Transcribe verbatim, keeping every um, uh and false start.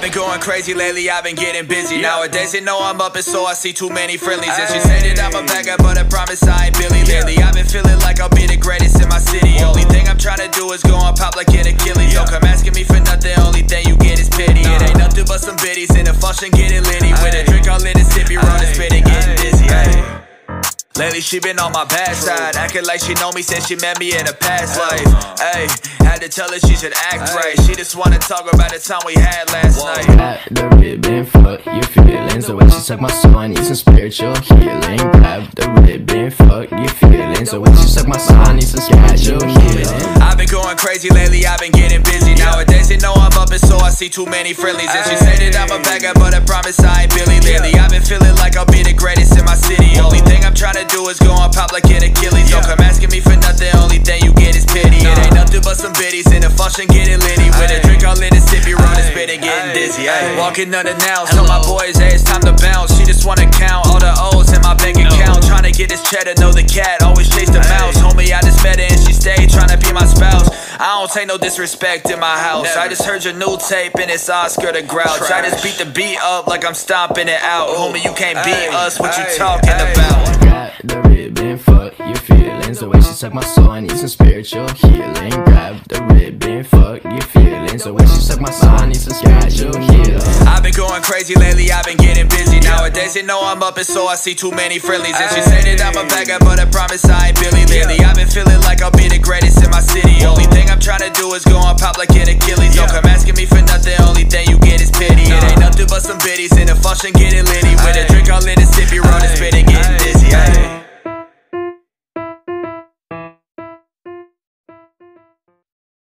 been going crazy lately, I've been getting busy. Nowadays they know I'm up and so I see too many friendlies. And she said that I'm a bad guy, but I promise I ain't Billy lately. I've been feeling like I'll be the greatest in my city. Only thing I'm trying to do is go on pop like an Achilles. Don't come asking me for nothing, only thing you get is pity. It ain't nothing but some biddies in the function getting litty. With a drink all lit and sippy, rolling, spitting, getting dizzy. Ay. Lately she been on my bad side, acting like she know me since she met me in a past life. Ayy, had to tell her she should act right. She just wanna talk about the time we had last night. Grab the ribbon, fuck your feelings. The way she suck my soul, I need some spiritual healing. Grab the ribbon, fuck your feelings. The way she suck my soul, I need some spiritual healing. I've been going crazy lately, I've been getting busy. Nowadays they know I'm up and so I see too many friendlies. And she said that I'm a bad guy, but I promise I ain't Billy lately. I've been feeling like I'll be the greatest in my city. Only thing I'm trying to do is go on pop like an Achilles. Don't come asking me for nothing, only thing you get is pity. It ain't nothing but some biddies in the function getting litty. With a drink all lit and sippy, rolling, spitting, getting dizzy. Ay. Walking unannounced, tell my boys, hey, it's time to bounce. She just wanna count all the O's in my bank account. Trying to get this cheddar, know the cat, always chase the mouse. Homie, I just met her and she stayed trying to be my spouse. I don't take no disrespect in my house. I just heard your new tape and it's Oscar the Grouch. I just beat the beat up like I'm stomping it out. Homie, you can't beat us, what you talking about? Grab the ribbon, fuck your feelings. The way she suck my soul, I need some spiritual healing. Grab the ribbon, fuck your feelings. The way she suck my soul, I need some spiritual healing. I've been going crazy lately, I've been getting busy. Nowadays they know I'm up and so I see too many friendlies. And she said that I'm a bad guy, but I promise I ain't Billy lately. I've been feeling like I'll be the greatest in my city. Only thing I'm trying to do is go on pop like an Achilles. Don't come asking me for nothing, only thing you get is pity. It ain't nothing but some biddies in the function getting litty.